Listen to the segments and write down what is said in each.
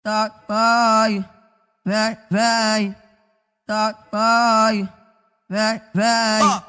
Tá, vai, vem, tá, vai, vem.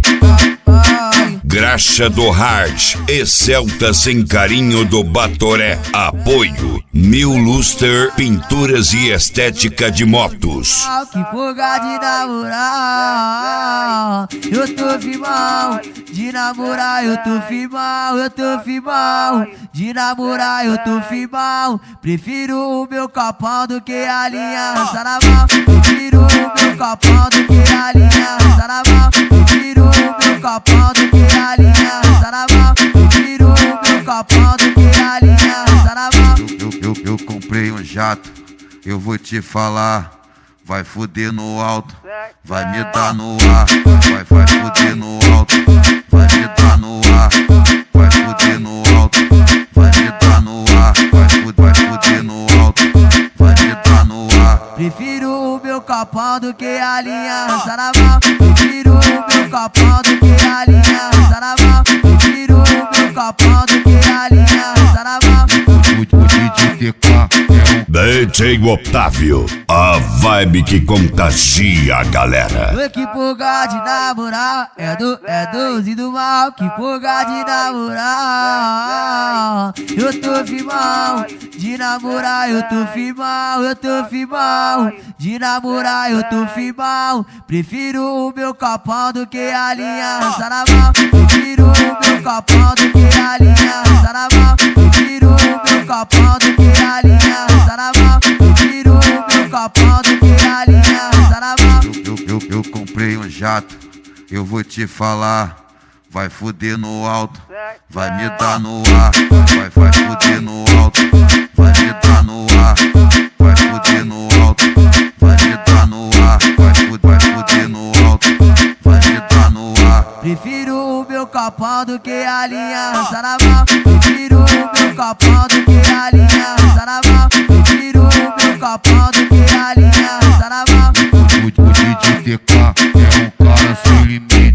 Graxa do Hard e Celta sem carinho do Batoré. Apoio New Luster Pinturas e Estética de Motos. Que fuga de namorar, eu tô firmão. De namorar eu tô firmão, De namorar eu tô firmão. Prefiro o meu copão do que a aliança na mão. Prefiro o meu copão do que a aliança na mão. Prefiro o meu copão do que a aliança na mão. Prefiro o meu copão do que a aliança na mão. Eu comprei um jato, eu vou te falar. Vai fuder no alto, vai me dar no ar. Vai fuder no alto, vai me dar no ar. Vai fuder no alto, vai me dar no ar. Vai fuder no alto, vai me dar no ar. Prefiro o meu copão do que a aliança na mão. Prefiro o meu copão do que a aliança na mão. Prefiro o meu copão do que a aliança na mão. DJ Otávio, a vibe que contagia a galera. Que fuga de namorar, é doze do mal. Que fuga de namorar, eu tô firmão. De namorar eu tô firmão, De namorar eu tô firmão. Prefiro o meu copão do que a aliança na mão. Prefiro o meu copão do que a aliança na mão. Prefiro o meu copão do que a aliança na mão. Prefiro o meu copão do que a aliança na mão. Eu comprei um jato, eu vou te falar. Vai fuder no alto, vai me dar no ar. Vai fuder no alto, vai me dar no ar. Vai fuder no alto, vai me dar no ar. Vai fuder no alto, vai me dar no ar. Prefiro o meu copão do que a aliança na mão. Prefiro o meu copão do que a aliança na mão. Prefiro o meu copão do que a aliança na mão. O DJ TK é um cara sem limite.